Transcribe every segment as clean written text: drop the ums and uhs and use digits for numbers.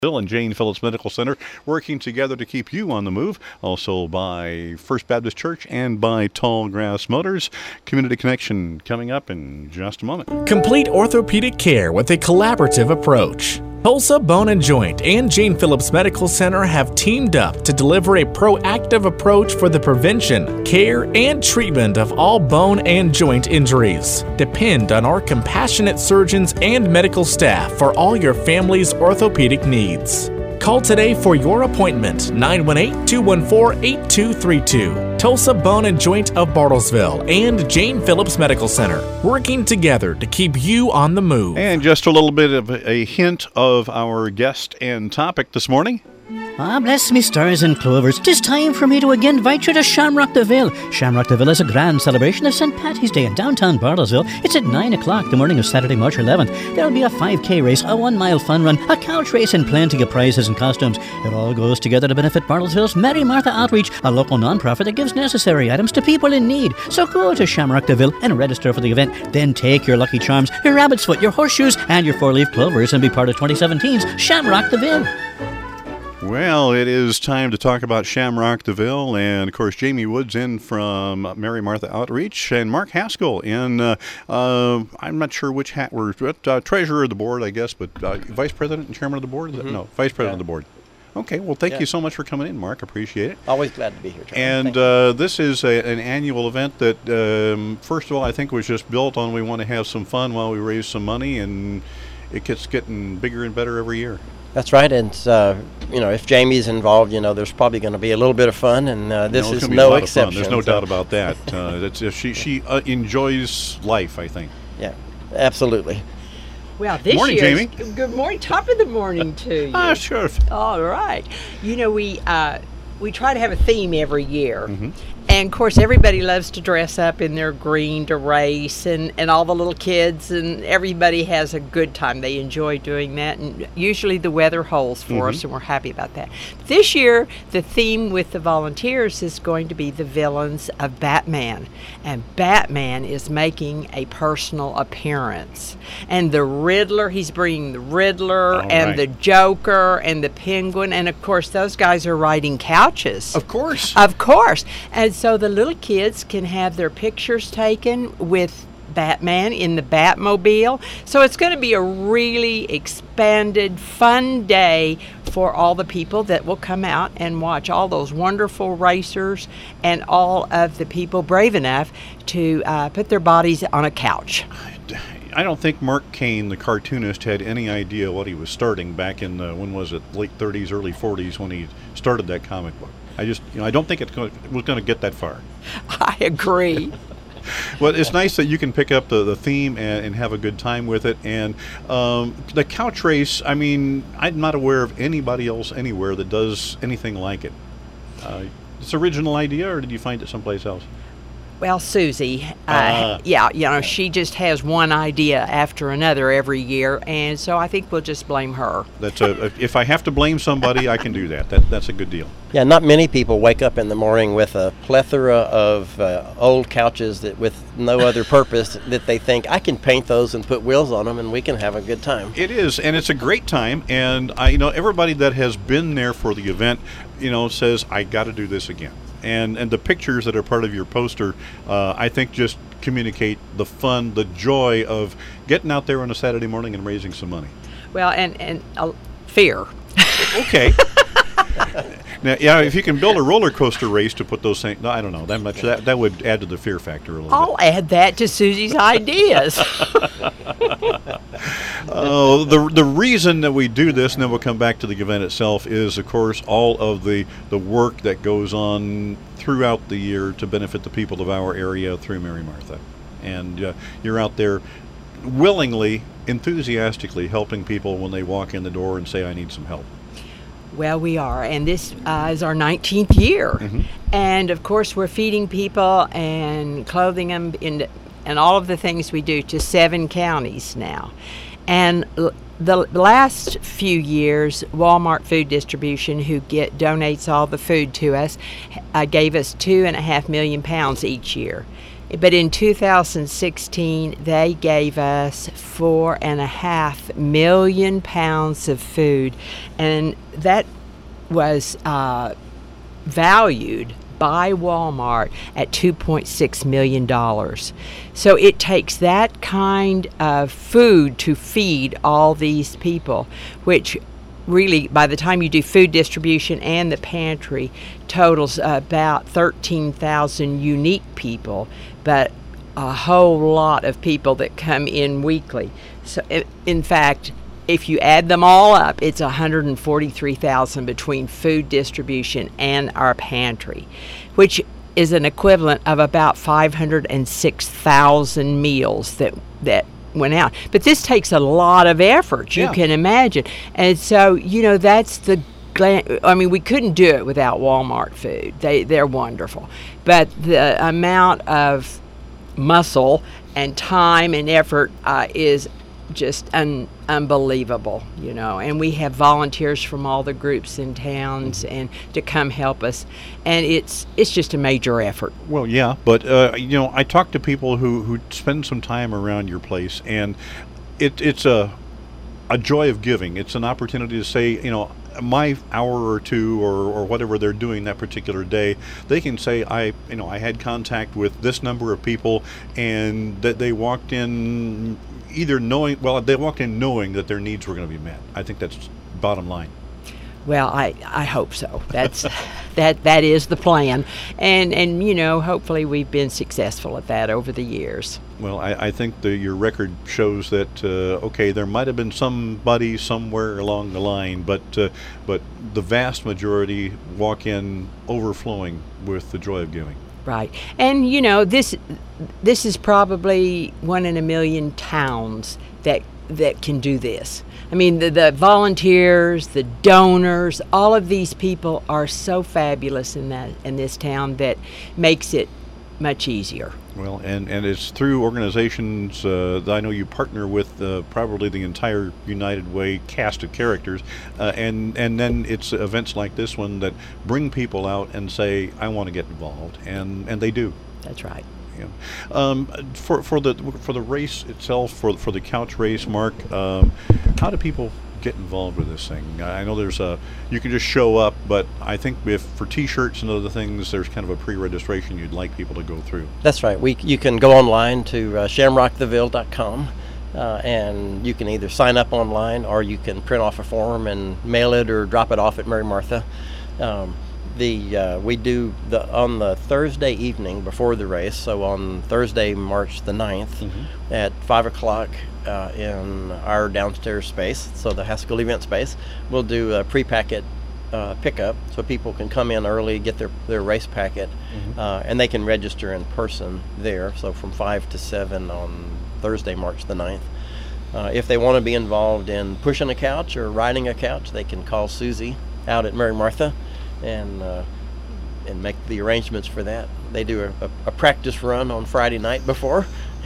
Bill and Jane Phillips Medical Center working together to keep you on the move. Also by First Baptist Church and by Tall Grass Motors. Community Connection coming up in just a moment. Complete orthopedic care with a collaborative approach. Tulsa Bone and Joint and Jane Phillips Medical Center have teamed up to deliver a proactive approach for the prevention, care, and treatment of all bone and joint injuries. Depend on our compassionate surgeons and medical staff for all your family's orthopedic needs. Call today for your appointment, 918-214-8232. Tulsa Bone and Joint of Bartlesville and Jane Phillips Medical Center, working together to keep you on the move. And just a little bit of a hint of our guest and topic this morning. Bless me stars and clovers, 'tis time for me to again invite you to Shamrock de Ville. Shamrock de Ville is a grand celebration of St. Patty's Day in downtown Bartlesville. It's at 9 o'clock the morning of Saturday, March 11th. There'll be a 5K race, a 1-mile fun run, a couch race, and plenty of prizes and costumes. It all goes together to benefit Bartlesville's Mary Martha Outreach, a local non-profit that gives necessary items to people in need. So go to Shamrock de Ville and register for the event. Then take your lucky charms, your rabbit's foot, your horseshoes, and your 4-leaf clovers and be part of 2017's Shamrock de Ville. Well, it is time to talk about Shamrock de Ville, and of course Jamie Woods in from Mary Martha Outreach, and Mark Haskell in, I'm not sure which hat we're, treasurer of the board, I guess, but vice president and chairman of the board? Mm-hmm. No, vice president of the board. Okay, well, thank you so much for coming in, Mark. Appreciate it. Always glad to be here, Charlie. And this is an annual event that, first of all, I think was just built on we want to have some fun while we raise some money, and it keeps getting bigger and better every year. That's right, and if Jamie's involved, there's probably going to be a little bit of fun, and this is no exception. There's no doubt about that. She enjoys life, I think. Yeah, absolutely. Well, this morning, year, Jamie. Good morning, top of the morning to you. Sure. All right. We try to have a theme every year. Mm-hmm. And, of course, everybody loves to dress up in their green to race, and all the little kids, and everybody has a good time. They enjoy doing that, and usually the weather holds for us, and we're happy about that. This year, the theme with the volunteers is going to be the villains of Batman. And Batman is making a personal appearance. And the Riddler, he's bringing the Riddler the Joker and the Penguin, and, of course, those guys are riding couches. Of course. Of course. And so the little kids can have their pictures taken with Batman in the Batmobile. So it's going to be a really expanded, fun day for all the people that will come out and watch all those wonderful racers and all of the people brave enough to put their bodies on a couch. I don't think Mark Kane, the cartoonist, had any idea what he was starting back in when was it, late 30s, early 40s when he started that comic book. I don't think it was going to get that far. I agree. Well, it's nice that you can pick up the theme and have a good time with it. And the couch race, I'm not aware of anybody else anywhere that does anything like it. It's an original idea, or did you find it someplace else? Well, Susie, she just has one idea after another every year, and so I think we'll just blame her. If I have to blame somebody, I can do that. That's a good deal. Yeah, not many people wake up in the morning with a plethora of old couches that with no other purpose that they think, I can paint those and put wheels on them and we can have a good time. It is, and it's a great time, and everybody that has been there for the event, says, I got to do this again. And the pictures that are part of your poster, I think just communicate the fun, the joy of getting out there on a Saturday morning and raising some money. Well, and fear. Okay. Now, if you can build a roller coaster race to put those things, no, I don't know that much. That would add to the fear factor a little bit. I'll add that to Susie's ideas. The reason that we do this, and then we'll come back to the event itself, is, of course, all of the work that goes on throughout the year to benefit the people of our area through Mary Martha. And you're out there willingly, enthusiastically helping people when they walk in the door and say, I need some help. Well, we are, and this is our 19th year. Mm-hmm. And, of course, we're feeding people and clothing them and all of the things we do to 7 counties now. And the last few years, Walmart Food Distribution, who donates all the food to us, gave us 2.5 million pounds each year. But in 2016, they gave us 4.5 million pounds of food, and that was valued by Walmart at $2.6 million. So it takes that kind of food to feed all these people, which really, by the time you do food distribution and the pantry, totals about 13,000 unique people, but a whole lot of people that come in weekly. So in fact, if you add them all up, it's 143,000 between food distribution and our pantry, which is an equivalent of about 506,000 meals that went out. But this takes a lot of effort, you can imagine. And so, that's we couldn't do it without Walmart food. They're wonderful. But the amount of muscle and time and effort is just unbelievable, and we have volunteers from all the groups and towns and to come help us, and it's just a major effort. Well, yeah, but I talk to people who spend some time around your place, and it's a joy of giving. It's an opportunity to say, my hour or two or whatever they're doing that particular day, they can say, I had contact with this number of people, and that they walked in they walked in knowing that their needs were going to be met. I think that's bottom line. Well, I hope so. That's that is the plan, and hopefully we've been successful at that over the years. Well, I think your record shows that there might have been somebody somewhere along the line, but the vast majority walk in overflowing with the joy of giving. Right, and this is probably 1 in a million towns that can do this. I mean, the volunteers, the donors, all of these people are so fabulous in this town that makes it much easier. Well, and it's through organizations that I know you partner with probably the entire United Way cast of characters, and then it's events like this one that bring people out and say, I want to get involved, and they do. That's right. Yeah. For the race itself, for the couch race, Mark, how do people get involved with this thing? I know you can just show up, but I think for T-shirts and other things, there's kind of a pre-registration you'd like people to go through. That's right. You can go online to shamrocktheville.com, and you can either sign up online or you can print off a form and mail it or drop it off at Mary Martha. We do on the Thursday evening before the race, so on Thursday, March the 9th, at 5 o'clock in our downstairs space, so the Haskell event space, we'll do a pre-packet pickup, so people can come in early, get their race packet, and they can register in person there, so from 5 to 7 on Thursday, March the 9th. If they want to be involved in pushing a couch or riding a couch, they can call Susie out at Mary Martha and make the arrangements for that. They do a practice run on Friday night before.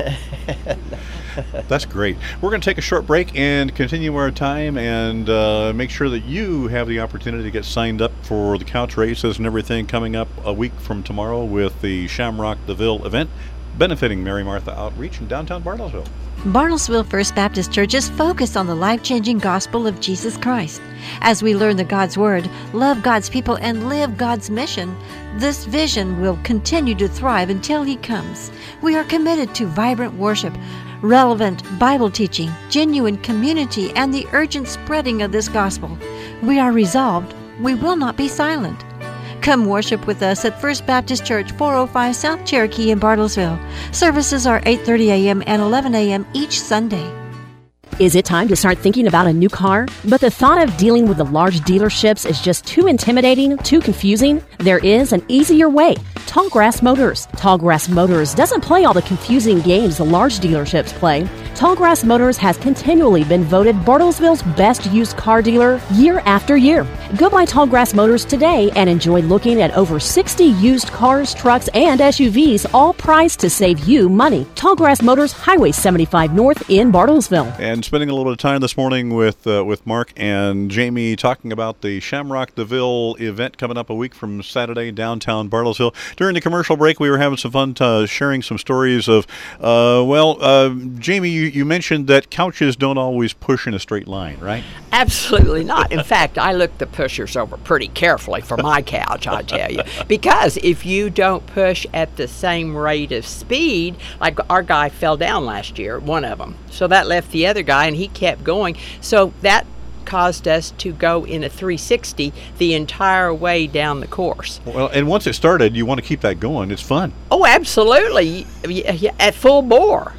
That's great. We're going to take a short break and continue our time and make sure that you have the opportunity to get signed up for the couch races and everything coming up a week from tomorrow with the Shamrock the Ville event benefiting Mary Martha Outreach in downtown Bartlesville. Bartlesville First Baptist Church is focused on the life-changing gospel of Jesus Christ. As we learn the God's Word, love God's people, and live God's mission, this vision will continue to thrive until He comes. We are committed to vibrant worship, relevant Bible teaching, genuine community, and the urgent spreading of this gospel. We are resolved. We will not be silent. Come worship with us at First Baptist Church, 405 South Cherokee in Bartlesville. Services are 8:30 a.m. and 11 a.m. each Sunday. Is it time to start thinking about a new car? But the thought of dealing with the large dealerships is just too intimidating, too confusing? There is an easier way. Tallgrass Motors. Tallgrass Motors doesn't play all the confusing games the large dealerships play. Tallgrass Motors has continually been voted Bartlesville's best used car dealer year after year. Go by Tallgrass Motors today and enjoy looking at over 60 used cars, trucks, and SUVs, all priced to save you money. Tallgrass Motors, Highway 75 North in Bartlesville. And spending a little bit of time this morning with Mark and Jamie talking about the Shamrock DeVille event coming up a week from Saturday downtown Bartlesville. During the commercial break, we were having some fun sharing some stories of, Jamie, you mentioned that couches don't always push in a straight line, right? Absolutely not. In fact, I looked the pushers over pretty carefully for my couch, I tell you. Because if you don't push at the same rate of speed, like our guy fell down last year, one of them. So that left the other guy, and he kept going. So that caused us to go in a 360 the entire way down the course. Well, and once it started, you want to keep that going. It's fun. Oh, absolutely. At full bore.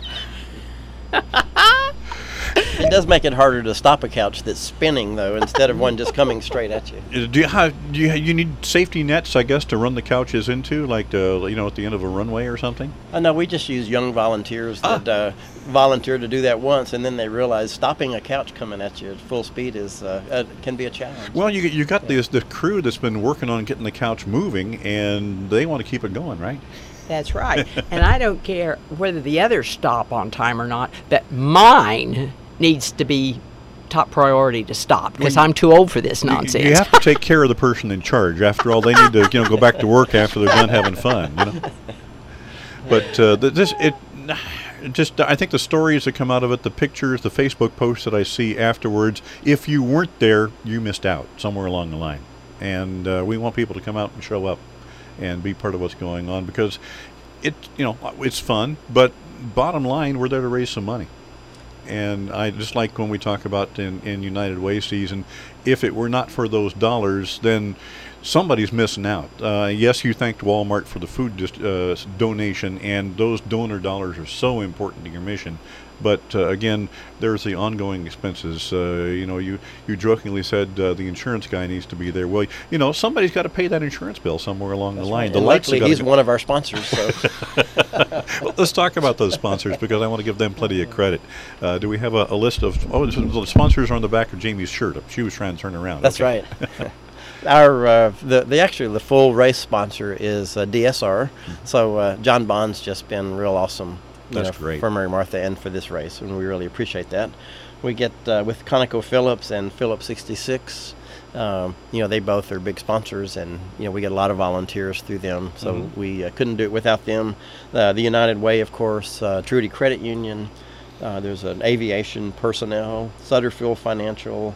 It does make it harder to stop a couch that's spinning, though, instead of one just coming straight at you. Do you need safety nets, I guess, to run the couches into, like at the end of a runway or something? No, we just use young volunteers that volunteer to do that once, and then they realize stopping a couch coming at you at full speed can be a challenge. Well, you got the crew that's been working on getting the couch moving, and they want to keep it going, right? That's right. And I don't care whether the others stop on time or not, but mine needs to be top priority to stop, because I'm too old for this nonsense. You have to take care of the person in charge. After all, they need to go back to work after they're done having fun. But I think the stories that come out of it, the pictures, the Facebook posts that I see afterwards, if you weren't there, you missed out somewhere along the line. And we want people to come out and show up and be part of what's going on, because it's fun, but bottom line, we're there to raise some money. And I just like when we talk about in United Way season, if it were not for those dollars, then somebody's missing out. Yes, you thanked Walmart for the food donation, and those donor dollars are so important to your mission. But again, there's the ongoing expenses. You jokingly said the insurance guy needs to be there. Well, somebody's got to pay that insurance bill somewhere along the line. Right. And luckily, he's one of our sponsors. So. Well, let's talk about those sponsors, because I want to give them plenty of credit. Do we have a list of? Oh, the sponsors are on the back of Jamie's shirt. She was trying to turn around. That's right. Our the full race sponsor is DSR. So John Bond's just been real awesome. That's great for Mary Martha and for this race, and we really appreciate that. We get with ConocoPhillips and Phillips 66. They both are big sponsors, and we get a lot of volunteers through them. So we couldn't do it without them. The United Way, of course, Trudy Credit Union. There's an aviation personnel, Sutterfield Financial,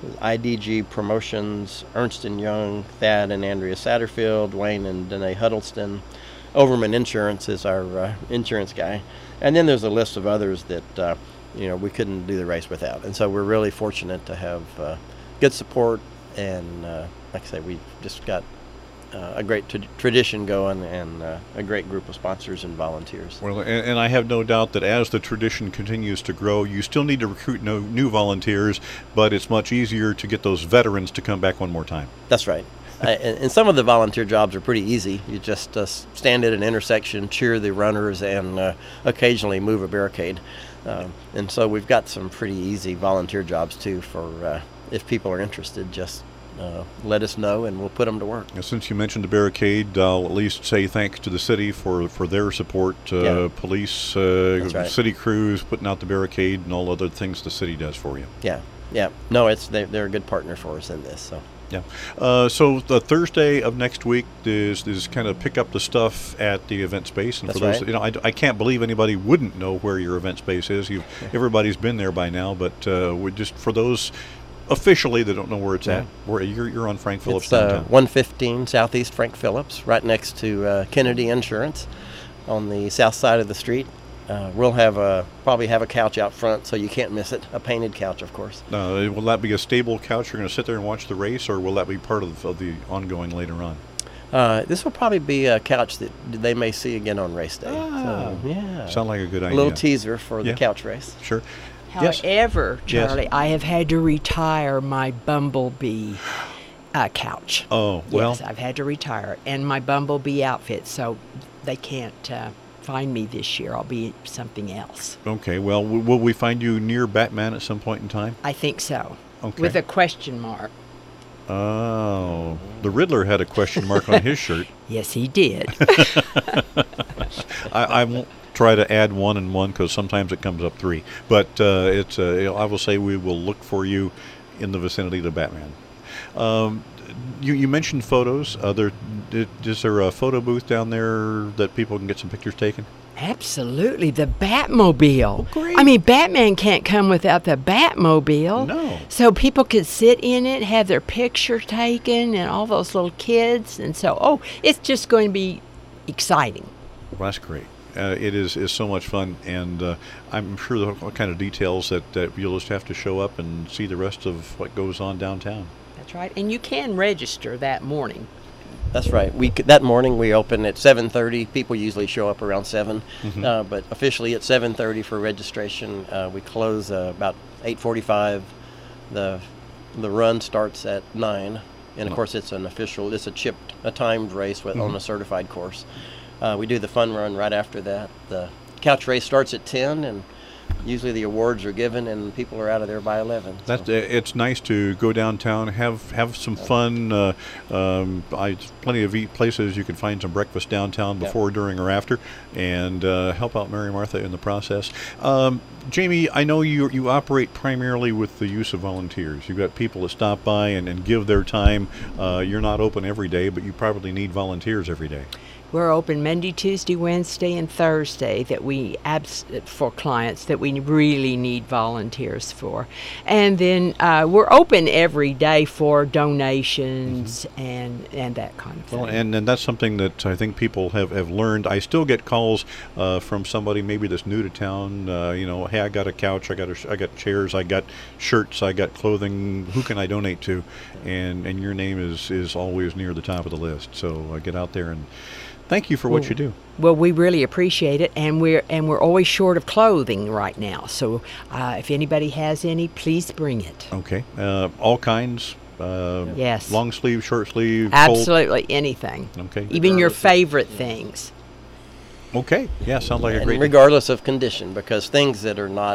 IDG Promotions, Ernst & Young, Thad and Andrea Satterfield, Wayne and Danae Huddleston. Overman Insurance is our insurance guy. And then there's a list of others that, we couldn't do the race without. And so we're really fortunate to have good support. And like I say, we just got a great tradition going, and a great group of sponsors and volunteers. Well, and I have no doubt that as the tradition continues to grow, you still need to recruit new volunteers, but it's much easier to get those veterans to come back one more time. That's right. And some of the volunteer jobs are pretty easy. You just stand at an intersection, cheer the runners, and occasionally move a barricade. And so we've got some pretty easy volunteer jobs, too, for if people are interested, just let us know, and we'll put them to work. Since you mentioned the barricade, I'll at least say thanks to the city for their support. Police, right. City crews putting out the barricade, and all other things the city does for you. Yeah. No, they're a good partner for us in this. So. Yeah. So the Thursday of next week is kind of pick up the stuff at the event space. And That's for those, right. I can't believe anybody wouldn't know where your event space is. Everybody's been there by now, but we just for those officially that don't know where it's at. Where you're on Frank Phillips downtown. 115 Southeast Frank Phillips, right next to Kennedy Insurance, on the south side of the street. We'll probably have a couch out front, so you can't miss it. A painted couch, of course. Will that be a stable couch? You're going to sit there and watch the race, or will that be part of the ongoing later on? This will probably be a couch that they may see again on race day. So, yeah. Sound like a good idea. A little teaser for the couch race. Sure. However, Charlie, I have had to retire my Bumblebee couch. Oh, well. Yes, I've had to retire it, and my Bumblebee outfit, so they can't find me this year. I'll be something else. Okay. Well, will we find you near Batman at some point in time? I think so. Okay. With a question mark. Oh, the Riddler had a question mark on his shirt. Yes, he did. I won't try to add 1 and 1 because sometimes it comes up 3. But I will say we will look for you in the vicinity of the Batman. You mentioned photos. Is there a photo booth down there that people can get some pictures taken? Absolutely, the Batmobile. Oh, great. I mean, Batman can't come without the Batmobile. No. So people could sit in it, have their picture taken, and all those little kids. And so, it's just going to be exciting. Well, that's great. It is so much fun, and I'm sure there are all kind of details that you'll just have to show up and see the rest of what goes on downtown. That's right. And you can register that morning. That's right. That morning we open at 7:30. People usually show up around 7, but officially at 7:30 for registration. We close about 8:45. The run starts at 9, and of course it's a timed race on a certified course. We do the fun run right after that. The couch race starts at 10, and usually the awards are given and people are out of there by 11. It's nice to go downtown, have some fun. Plenty of places you can find some breakfast downtown before, during, or after, and help out Mary Martha in the process. Jamie, I know you operate primarily with the use of volunteers. You've got people that stop by and give their time. You're not open every day, but you probably need volunteers every day. We're open Monday, Tuesday, Wednesday, and Thursday for clients that we really need volunteers for. And then we're open every day for donations and that kind of thing. Well, and that's something that I think people have learned. I still get calls from somebody maybe that's new to town. Hey, I got a couch, I got chairs, I got shirts, I got clothing. Who can I donate to? And your name is always near the top of the list. So get out there and thank you for what you do. Well, we really appreciate it, and we're always short of clothing right now. So if anybody has any, please bring it. Okay, all kinds. Yes. Long sleeve, short sleeve. Absolutely, anything. Okay. Even your favorite things. Okay. Yeah, sounds like a great. Regardless of condition, because things that are not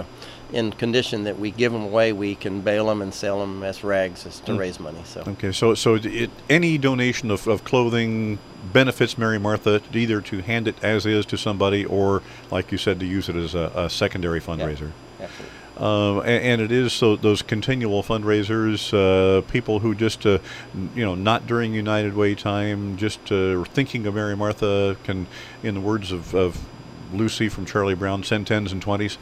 in condition that we give them away, we can bale them and sell them as rags to raise money. So. Okay, so any donation of clothing benefits Mary Martha, either to hand it as is to somebody, or, like you said, to use it as a secondary fundraiser. Yeah, absolutely. And it is those continual fundraisers, people who just, not during United Way time, just thinking of Mary Martha can, in the words of Lucy from Charlie Brown, send 10s and 20s,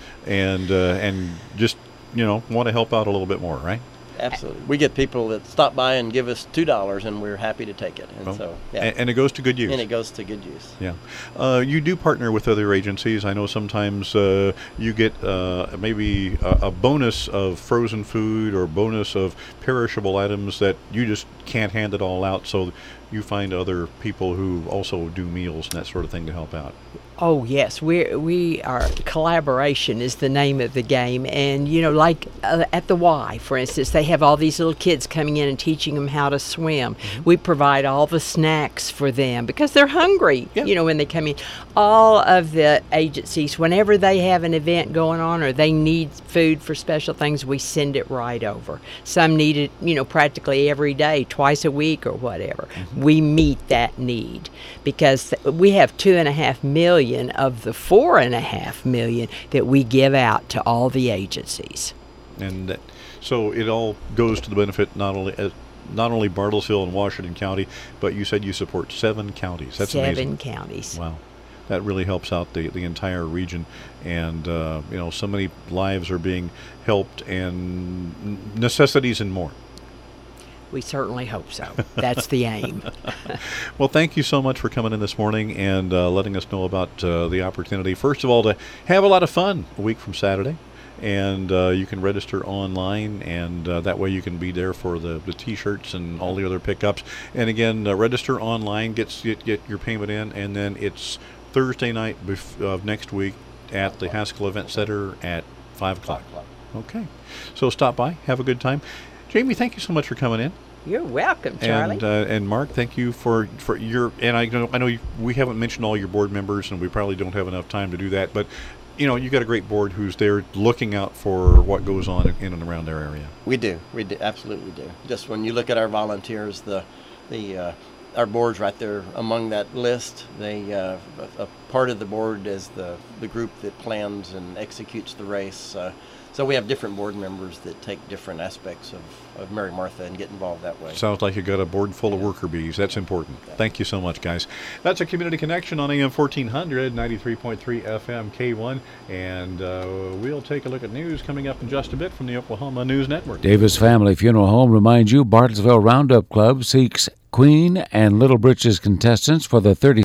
and just want to help out a little bit more, right? Absolutely. We get people that stop by and give us $2, and we're happy to take it. And and it goes to good use. And it goes to good use. Yeah. You do partner with other agencies. I know sometimes you get maybe a bonus of frozen food or bonus of perishable items that you just can't hand it all out, so you find other people who also do meals and that sort of thing to help out. Oh yes, we are collaboration is the name of the game, and like at the Y, for instance, they have all these little kids coming in and teaching them how to swim. We provide all the snacks for them because they're hungry. Yeah. When they come in. All of the agencies, whenever they have an event going on or they need food for special things, we send it right over. Some need it, practically every day, twice a week or whatever. We meet that need because we have 2.5 million of the 4.5 million that we give out to all the agencies. And so it all goes to the benefit not only Bartlesville and Washington County, but you said you support 7 counties. That's amazing. 7 counties. Wow. That really helps out the entire region, and so many lives are being helped, and necessities and more. We certainly hope so. That's the aim. Well, thank you so much for coming in this morning and letting us know about the opportunity. First of all, to have a lot of fun a week from Saturday. And you can register online, and that way you can be there for the T-shirts and all the other pickups. And again, register online, get your payment in, and then it's Thursday night of next week at the Haskell Event Center at 5 o'clock. Okay. So stop by, have a good time. Jamie, thank you so much for coming in. You're welcome, Charlie. And Mark, thank you for your. And I know we haven't mentioned all your board members, and we probably don't have enough time to do that. But you got a great board who's there looking out for what goes on in and around their area. We do, absolutely do. Just when you look at our volunteers, our board's right there among that list. They a part of the board is the group that plans and executes the race. So we have different board members that take different aspects of Mary Martha and get involved that way. Sounds like you got a board full of worker bees. That's important. Thank you so much, guys. That's a Community Connection on AM 1400, 93.3 FM K1. And we'll take a look at news coming up in just a bit from the Oklahoma News Network. Davis Family Funeral Home reminds you Bartlesville Roundup Club seeks Queen and Little Britches contestants for the 30